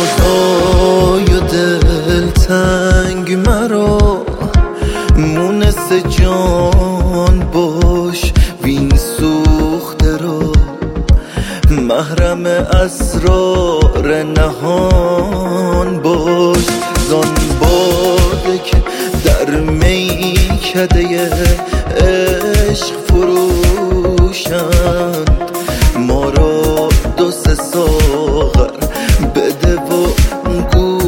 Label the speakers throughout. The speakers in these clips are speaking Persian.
Speaker 1: رازای دلتنگ مرا مونس جان باش وین سوخته را محرم اسرار نهان باش زان باده که در میکده عشق فروشند ما را دو سه ساغر بده و گو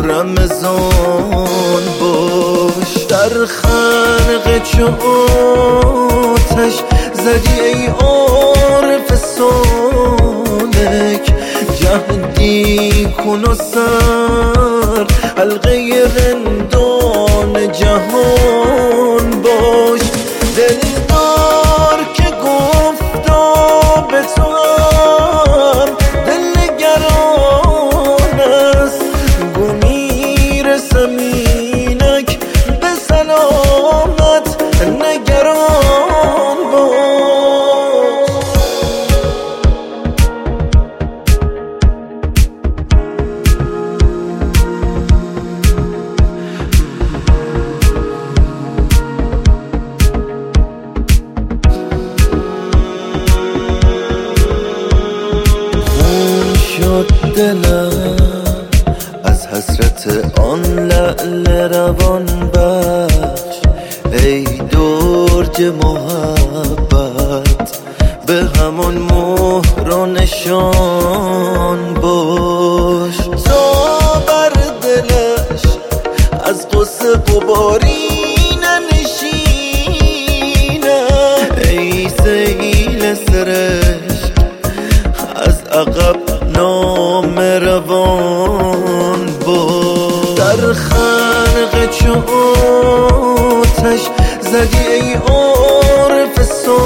Speaker 1: رمضان باش در خنق چو آتش زدی ای عارف سالک جهدی کن و سر حلقه رندان جهان باش دلدار که گفتا به تو هم دلنگران است گو میرسم اینک به سلامت نگران باش شد دلم از حسرت آن لعل روان بخش ای درج محبت به همون مهر و نشان باش تا بر دلش از غصه غباری ننشینه ای سیل سرشک از عقب نام روان باش در خنق چو آتش زدی ای عارف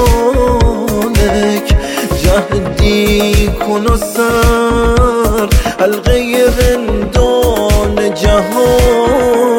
Speaker 1: سالک جهدی کن و سر حلقه رندان جهان